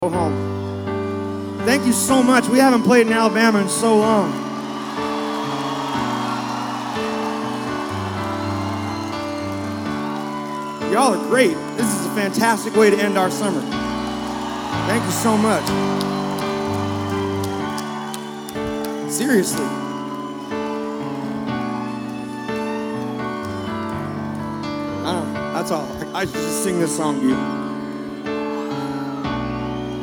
Go home. Thank you so much. We haven't played in Alabama in so long. Y'all are great. This is a fantastic way to end our summer. Thank you so much. Seriously. I don't know. That's all. I should just sing this song to you.